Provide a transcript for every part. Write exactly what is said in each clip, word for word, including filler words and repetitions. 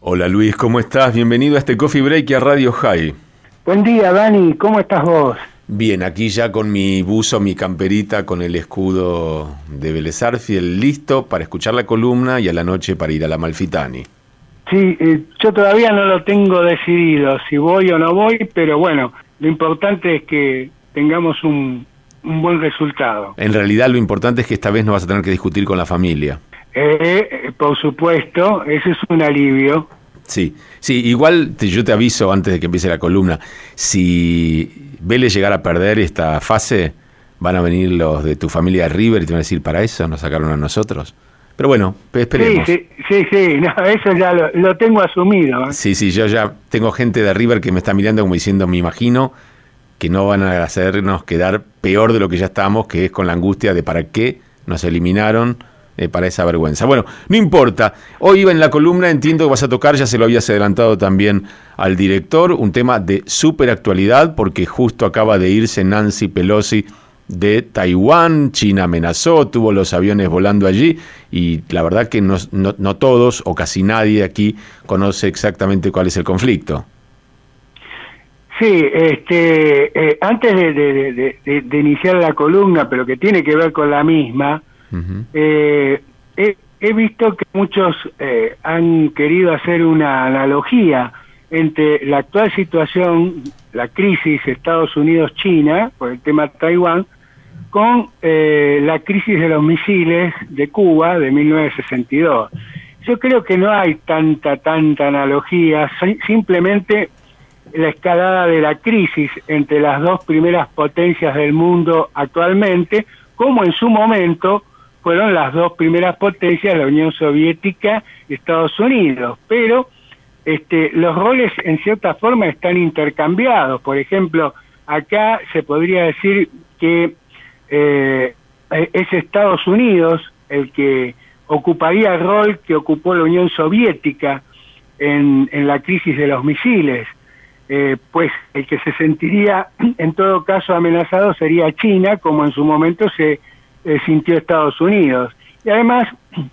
Hola Luis, ¿cómo estás? Bienvenido a este Coffee Break y a Radio High. Buen día, Dani, ¿cómo estás vos? Bien, aquí ya con mi buzo, mi camperita, con el escudo de Vélez Sarsfield, listo para escuchar la columna y a la noche para ir a la Amalfitani. Sí, eh, yo todavía no lo tengo decidido, si voy o no voy, pero bueno, lo importante es que tengamos un, un buen resultado. En realidad lo importante es que esta vez no vas a tener que discutir con la familia. Eh, por supuesto, ese es un alivio. Sí, sí, igual te, yo te aviso antes de que empiece la columna, si Vélez llegara a perder esta fase, van a venir los de tu familia de River y te van a decir, para eso nos sacaron a nosotros. Pero bueno, esperemos. Sí, sí, sí, sí, no, eso ya lo, lo tengo asumido. ¿eh? Sí, sí, yo ya tengo gente de River que me está mirando como diciendo, me imagino que no van a hacernos quedar peor de lo que ya estamos, que es con la angustia de para qué nos eliminaron. Eh, para esa vergüenza. Bueno, no importa. Hoy iba en la columna, entiendo que vas a tocar, ya se lo habías adelantado también al director, un tema de súper actualidad, porque justo acaba de irse Nancy Pelosi de Taiwán, China amenazó, tuvo los aviones volando allí, y la verdad que no, no, no todos, o casi nadie aquí, conoce exactamente cuál es el conflicto. Sí, este, eh, antes de, de, de, de, de iniciar la columna, pero que tiene que ver con la misma, Uh-huh. Eh, he, he visto que muchos eh, han querido hacer una analogía entre la actual situación, la crisis Estados Unidos-China, por el tema Taiwán, con eh, la crisis de los misiles de Cuba de mil novecientos sesenta y dos. Yo creo que no hay tanta, tanta analogía, simplemente la escalada de la crisis entre las dos primeras potencias del mundo actualmente, como en su momento fueron las dos primeras potencias, la Unión Soviética y Estados Unidos, pero este, los roles en cierta forma están intercambiados. Por ejemplo, acá se podría decir que eh, es Estados Unidos el que ocuparía el rol que ocupó la Unión Soviética en, en la crisis de los misiles, eh, pues el que se sentiría en todo caso amenazado sería China, como en su momento se Eh, sintió Estados Unidos. Y además,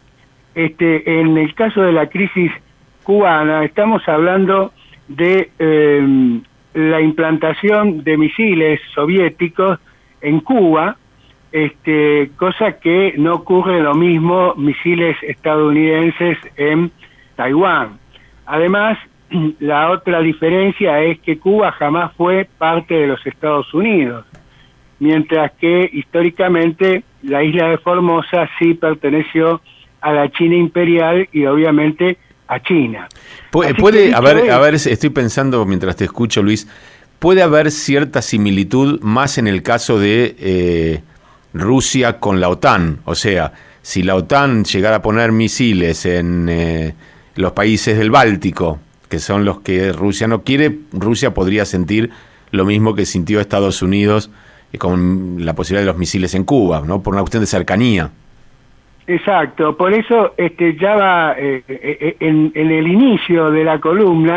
este, en el caso de la crisis cubana, estamos hablando de eh, la implantación de misiles soviéticos en Cuba, este, cosa que no ocurre lo mismo misiles estadounidenses en Taiwán. Además, la otra diferencia es que Cuba jamás fue parte de los Estados Unidos, mientras que históricamente la isla de Formosa sí perteneció a la China imperial y obviamente a China. Puede, puede haber, a ver, estoy pensando mientras te escucho, Luis, puede haber cierta similitud más en el caso de eh, Rusia con la OTAN. O sea, si la OTAN llegara a poner misiles en eh, los países del Báltico, que son los que Rusia no quiere, Rusia podría sentir lo mismo que sintió Estados Unidos con la posibilidad de los misiles en Cuba, ¿no? Por una cuestión de cercanía. Exacto, por eso este, ya va eh, eh, en, en el inicio de la columna,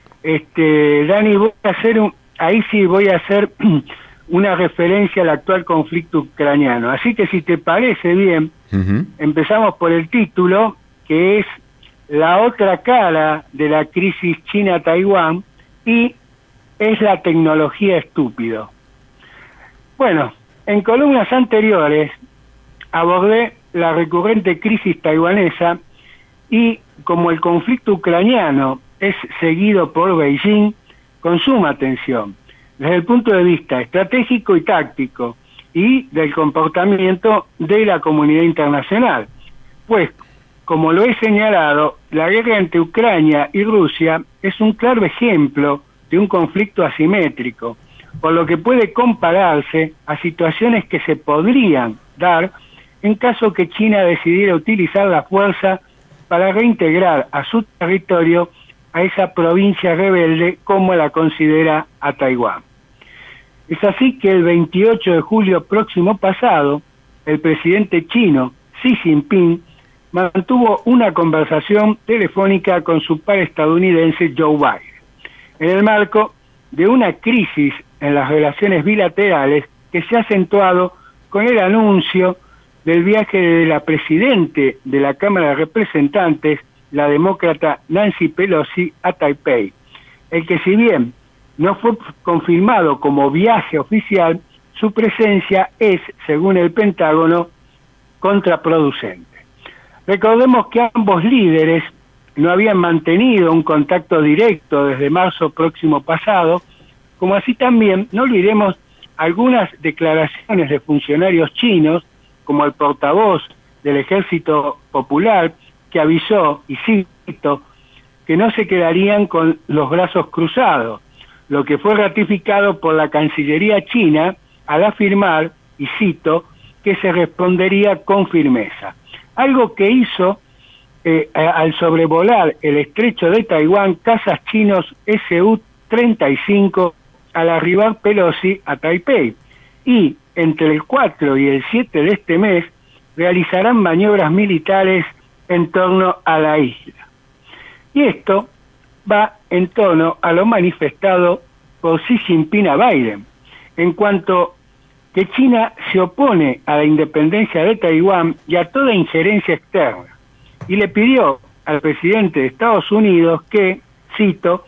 este, Dani, voy a hacer un, ahí sí voy a hacer una referencia al actual conflicto ucraniano. Así que si te parece bien, uh-huh. empezamos por el título, que es la otra cara de la crisis China-Taiwán, y es la tecnología estúpido. Bueno, en columnas anteriores abordé la recurrente crisis taiwanesa y como el conflicto ucraniano es seguido por Beijing con suma atención, desde el punto de vista estratégico y táctico y del comportamiento de la comunidad internacional. Pues, como lo he señalado, la guerra entre Ucrania y Rusia es un claro ejemplo de un conflicto asimétrico, por lo que puede compararse a situaciones que se podrían dar en caso que China decidiera utilizar la fuerza para reintegrar a su territorio a esa provincia rebelde como la considera a Taiwán. Es así que el veintiocho de julio próximo pasado, el presidente chino Xi Jinping mantuvo una conversación telefónica con su par estadounidense Joe Biden, en el marco de una crisis en las relaciones bilaterales que se ha acentuado con el anuncio del viaje de la presidente de la Cámara de Representantes la demócrata Nancy Pelosi a Taipei, el que si bien no fue confirmado como viaje oficial, su presencia es, según el Pentágono, contraproducente. Recordemos que ambos líderes no habían mantenido un contacto directo desde marzo próximo pasado, como así también, no olvidemos, algunas declaraciones de funcionarios chinos, como el portavoz del Ejército Popular, que avisó, y cito, que no se quedarían con los brazos cruzados, lo que fue ratificado por la Cancillería china al afirmar, y cito, que se respondería con firmeza. Algo que hizo eh, al sobrevolar el estrecho de Taiwán, cazas chinos S U treinta y cinco al arribar Pelosi a Taipei, y entre el cuatro y el siete de este mes realizarán maniobras militares en torno a la isla. Y esto va en torno a lo manifestado por Xi Jinping a Biden, en cuanto que China se opone a la independencia de Taiwán y a toda injerencia externa, y le pidió al presidente de Estados Unidos que, cito,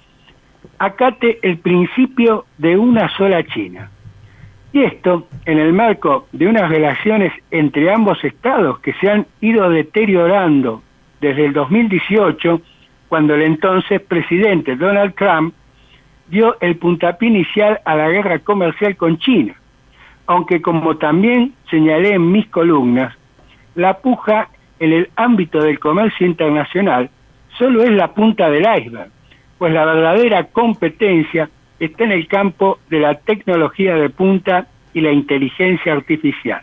acate el principio de una sola China. Y esto en el marco de unas relaciones entre ambos estados que se han ido deteriorando desde el dos mil dieciocho, cuando el entonces presidente Donald Trump dio el puntapié inicial a la guerra comercial con China, aunque como también señalé en mis columnas, la puja en el ámbito del comercio internacional solo es la punta del iceberg, pues la verdadera competencia está en el campo de la tecnología de punta y la inteligencia artificial.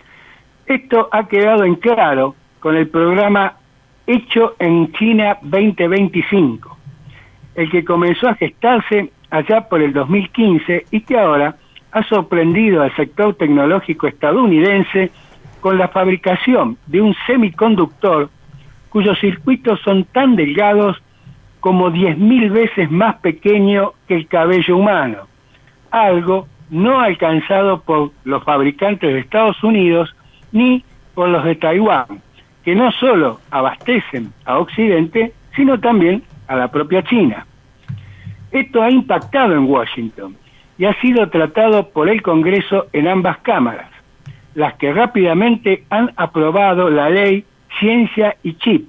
Esto ha quedado en claro con el programa Hecho en China veinte veinticinco, el que comenzó a gestarse allá por el dos mil quince y que ahora ha sorprendido al sector tecnológico estadounidense con la fabricación de un semiconductor cuyos circuitos son tan delgados como diez mil veces más pequeño que el cabello humano, algo no alcanzado por los fabricantes de Estados Unidos ni por los de Taiwán, que no solo abastecen a Occidente, sino también a la propia China. Esto ha impactado en Washington y ha sido tratado por el Congreso en ambas cámaras, las que rápidamente han aprobado la ley Ciencia y Chips,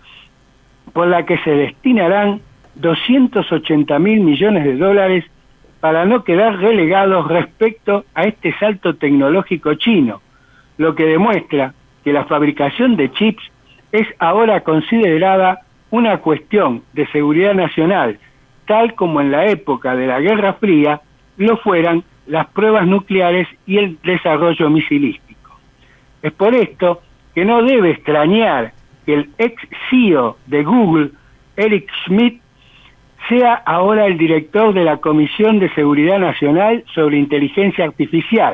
por la que se destinarán doscientos ochenta mil millones de dólares para no quedar relegados respecto a este salto tecnológico chino, lo que demuestra que la fabricación de chips es ahora considerada una cuestión de seguridad nacional, tal como en la época de la Guerra Fría lo fueran las pruebas nucleares y el desarrollo misilístico. Es por esto que no debe extrañar que el ex C E O de Google, Eric Schmidt, sea ahora el director de la Comisión de Seguridad Nacional sobre Inteligencia Artificial,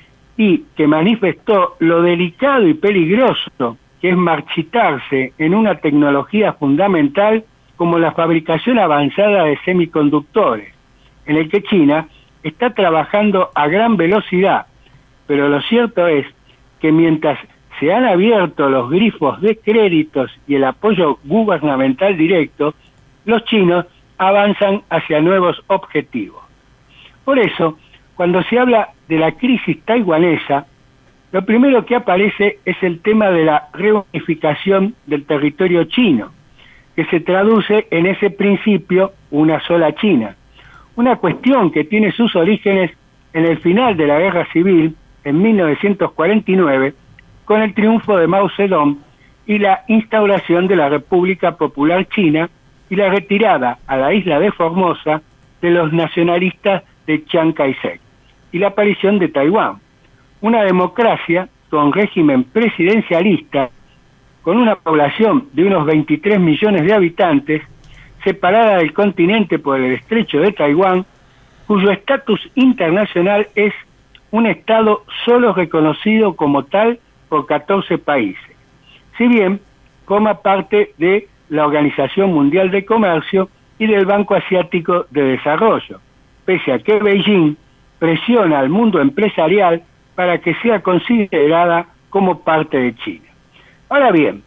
y que manifestó lo delicado y peligroso que es marchitarse en una tecnología fundamental como la fabricación avanzada de semiconductores, en el que China está trabajando a gran velocidad, pero lo cierto es que mientras se han abierto los grifos de créditos y el apoyo gubernamental directo, los chinos avanzan hacia nuevos objetivos. Por eso, cuando se habla de la crisis taiwanesa, lo primero que aparece es el tema de la reunificación del territorio chino, que se traduce en ese principio una sola China, una cuestión que tiene sus orígenes en el final de la Guerra Civil, en mil novecientos cuarenta y nueve, con el triunfo de Mao Zedong y la instauración de la República Popular China y la retirada a la isla de Formosa de los nacionalistas de Chiang Kai-shek, y la aparición de Taiwán, una democracia con régimen presidencialista, con una población de unos veintitrés millones de habitantes, separada del continente por el estrecho de Taiwán, cuyo estatus internacional es un estado solo reconocido como tal por catorce países, si bien forma parte de la Organización Mundial de Comercio y del Banco Asiático de Desarrollo, pese a que Beijing presiona al mundo empresarial para que sea considerada como parte de China. Ahora bien,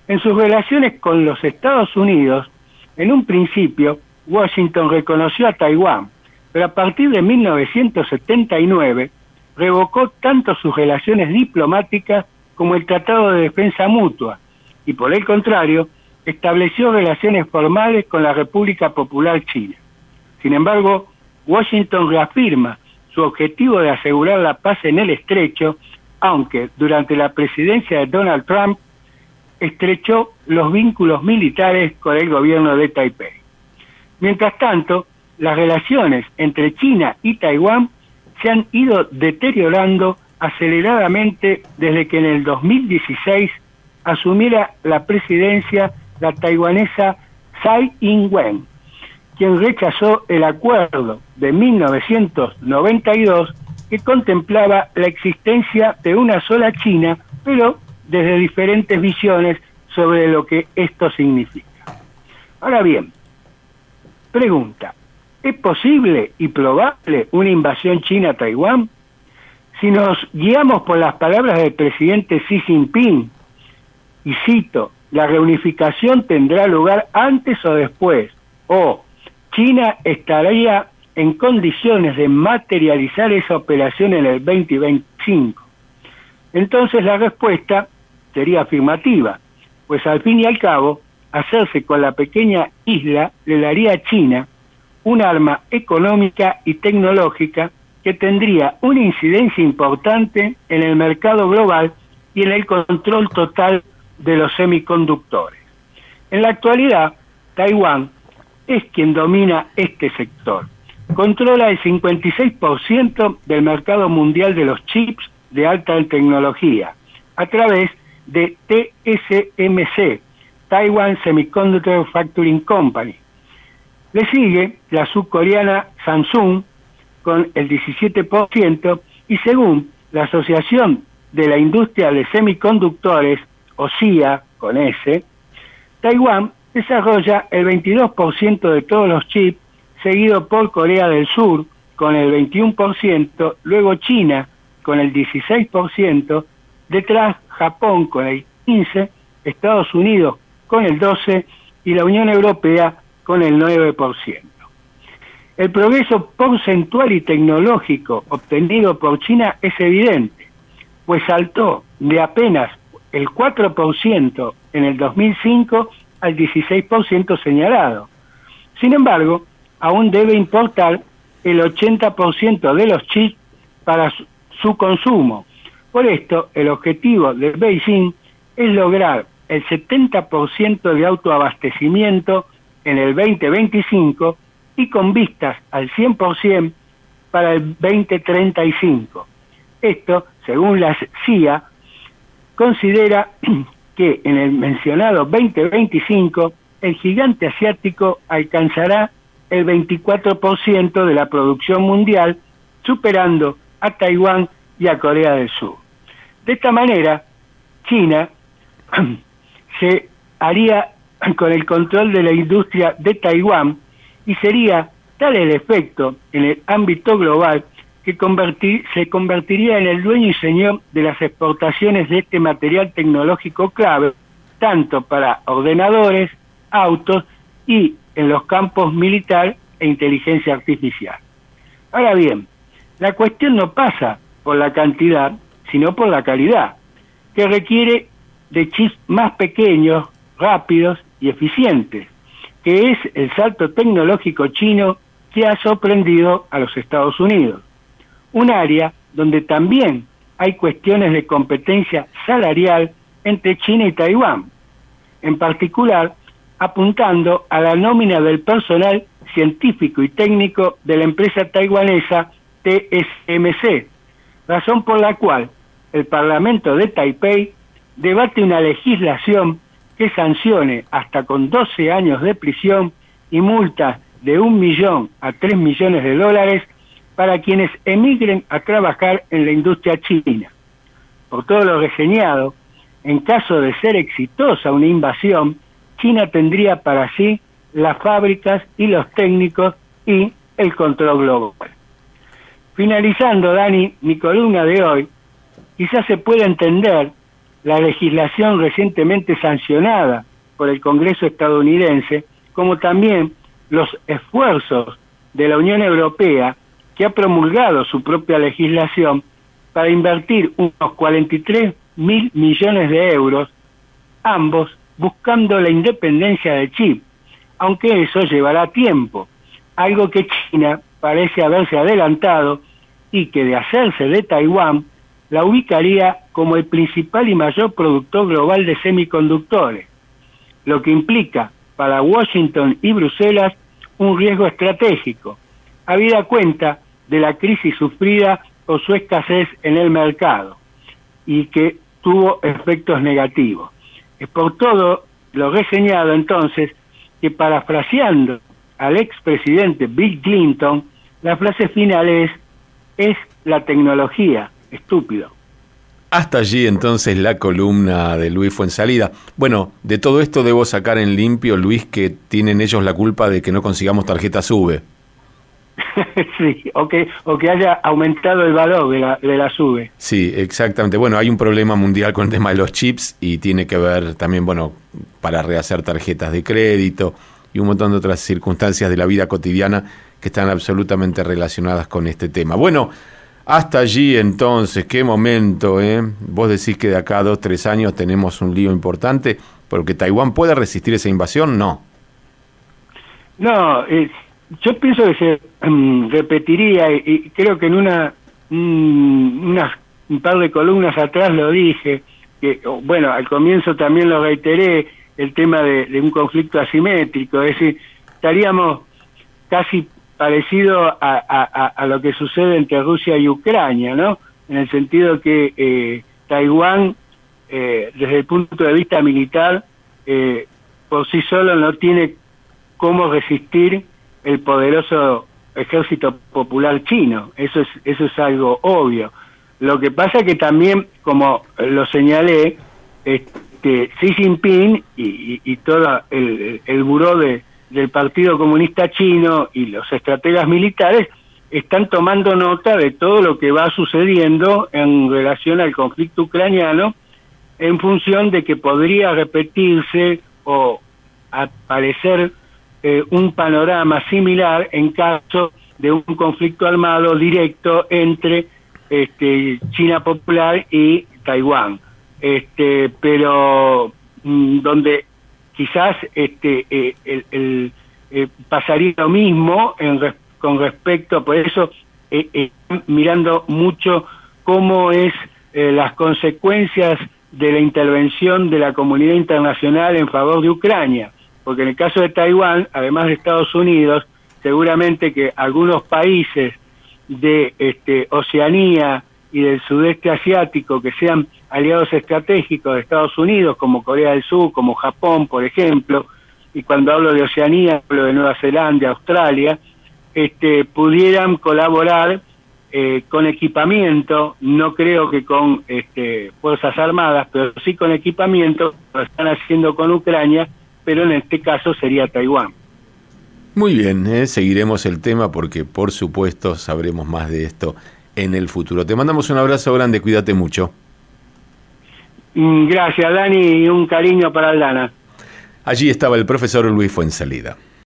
En sus relaciones con los Estados Unidos, en un principio, Washington reconoció a Taiwán, pero a partir de mil novecientos setenta y nueve revocó tanto sus relaciones diplomáticas como el Tratado de Defensa Mutua, y por el contrario, estableció relaciones formales con la República Popular China. Sin embargo, Washington reafirma su objetivo de asegurar la paz en el estrecho, aunque durante la presidencia de Donald Trump estrechó los vínculos militares con el gobierno de Taipei. Mientras tanto, las relaciones entre China y Taiwán se han ido deteriorando aceleradamente desde que en el dos mil dieciséis asumiera la presidencia la taiwanesa Tsai Ing-wen, quien rechazó el acuerdo de mil novecientos noventa y dos que contemplaba la existencia de una sola China, pero desde diferentes visiones sobre lo que esto significa. Ahora bien, pregunta, ¿es posible y probable una invasión china a Taiwán? Si nos guiamos por las palabras del presidente Xi Jinping, y cito, la reunificación tendrá lugar antes o después, o China estaría en condiciones de materializar esa operación en el veinte veinticinco. Entonces la respuesta sería afirmativa, pues al fin y al cabo, hacerse con la pequeña isla le daría a China un arma económica y tecnológica que tendría una incidencia importante en el mercado global y en el control total de los semiconductores. En la actualidad, Taiwán es quien domina este sector. Controla el cincuenta y seis por ciento del mercado mundial de los chips de alta tecnología, a través de T S M C, Taiwan Semiconductor Manufacturing Company. Le sigue la subcoreana Samsung con el diecisiete por ciento y según la Asociación de la Industria de Semiconductores, o S I A, con S, Taiwán desarrolla el veintidós por ciento de todos los chips, seguido por Corea del Sur con el veintiuno por ciento, luego China con el dieciséis por ciento, detrás Japón con el quince por ciento, Estados Unidos con el doce por ciento y la Unión Europea con el nueve por ciento. El progreso porcentual y tecnológico obtenido por China es evidente, pues saltó de apenas el cuatro por ciento en el dos mil cinco al dieciséis por ciento señalado. Sin embargo, aún debe importar el ochenta por ciento de los chips para su, su consumo. Por esto, el objetivo de Beijing es lograr el setenta por ciento de autoabastecimiento en el veinte veinticinco y con vistas al cien por ciento para el veinte treinta y cinco. Esto, según la C I A, considera que en el mencionado veinte veinticinco el gigante asiático alcanzará el veinticuatro por ciento de la producción mundial, superando a Taiwán y a Corea del Sur. De esta manera, China se haría con el control de la industria de Taiwán y sería tal el efecto en el ámbito global que convertir, se convertiría en el dueño y señor de las exportaciones de este material tecnológico clave, tanto para ordenadores, autos y en los campos militar e inteligencia artificial. Ahora bien, la cuestión no pasa por la cantidad, sino por la calidad, que requiere de chips más pequeños, rápidos y eficientes, que es el salto tecnológico chino que ha sorprendido a los Estados Unidos. Un área donde también hay cuestiones de competencia salarial entre China y Taiwán, en particular apuntando a la nómina del personal científico y técnico de la empresa taiwanesa T S M C, razón por la cual el Parlamento de Taipei debate una legislación que sancione hasta con doce años de prisión y multas de un millón a tres millones de dólares para quienes emigren a trabajar en la industria china. Por todo lo reseñado, en caso de ser exitosa una invasión, China tendría para sí las fábricas y los técnicos y el control global. Finalizando, Dani, mi columna de hoy, quizás se pueda entender la legislación recientemente sancionada por el Congreso estadounidense, como también los esfuerzos de la Unión Europea, que ha promulgado su propia legislación para invertir unos cuarenta y tres mil millones de euros, ambos buscando la independencia de chip, aunque eso llevará tiempo, algo que China parece haberse adelantado y que de hacerse de Taiwán, la ubicaría como el principal y mayor productor global de semiconductores, lo que implica para Washington y Bruselas un riesgo estratégico, habida cuenta de la crisis sufrida por su escasez en el mercado y que tuvo efectos negativos. Es por todo lo reseñado entonces que, parafraseando al expresidente Bill Clinton, la frase final es, es la tecnología, estúpido. Hasta allí entonces la columna de Luis Fuenzalida. Bueno, de todo esto debo sacar en limpio, Luis, que tienen ellos la culpa de que no consigamos tarjetas U V E. Sí, o que, o que haya aumentado el valor de, la, de las U V E. Sí, exactamente. Bueno, hay un problema mundial con el tema de los chips y tiene que ver también, bueno, para rehacer tarjetas de crédito y un montón de otras circunstancias de la vida cotidiana que están absolutamente relacionadas con este tema. Bueno, hasta allí entonces, qué momento, ¿eh? Vos decís que de acá a dos, tres años tenemos un lío importante, pero que Taiwán pueda resistir esa invasión, no. No, eh, yo pienso que se um, repetiría, y, y creo que en una, um, unas, un par de columnas atrás lo dije, que bueno, al comienzo también lo reiteré, el tema de, de un conflicto asimétrico, es decir, estaríamos casi parecido a, a, a lo que sucede entre Rusia y Ucrania, ¿no? En el sentido que eh, Taiwán, eh, desde el punto de vista militar, eh, por sí solo no tiene cómo resistir el poderoso ejército popular chino. Eso es, eso es algo obvio. Lo que pasa que también, como lo señalé, este, Xi Jinping y, y, y todo el, el buró de del Partido Comunista Chino y los estrategas militares están tomando nota de todo lo que va sucediendo en relación al conflicto ucraniano, en función de que podría repetirse o aparecer eh, un panorama similar en caso de un conflicto armado directo entre este, China Popular y Taiwán, este, pero mmm, donde quizás este eh, el, el, eh, pasaría lo mismo en res, con respecto, por eso eh, eh, mirando mucho cómo es eh, las consecuencias de la intervención de la comunidad internacional en favor de Ucrania, porque en el caso de Taiwán, además de Estados Unidos, seguramente que algunos países de este, Oceanía y del sudeste asiático que sean aliados estratégicos de Estados Unidos, como Corea del Sur, como Japón, por ejemplo, y cuando hablo de Oceanía, hablo de Nueva Zelanda, Australia, este, pudieran colaborar eh, con equipamiento, no creo que con este, fuerzas armadas, pero sí con equipamiento, lo están haciendo con Ucrania, pero en este caso sería Taiwán. Muy bien, ¿eh? Seguiremos el tema porque, por supuesto, sabremos más de esto en el futuro. Te mandamos un abrazo grande, cuídate mucho. Gracias, Dani, y un cariño para Aldana. Allí estaba el profesor Luis Fuenzalida.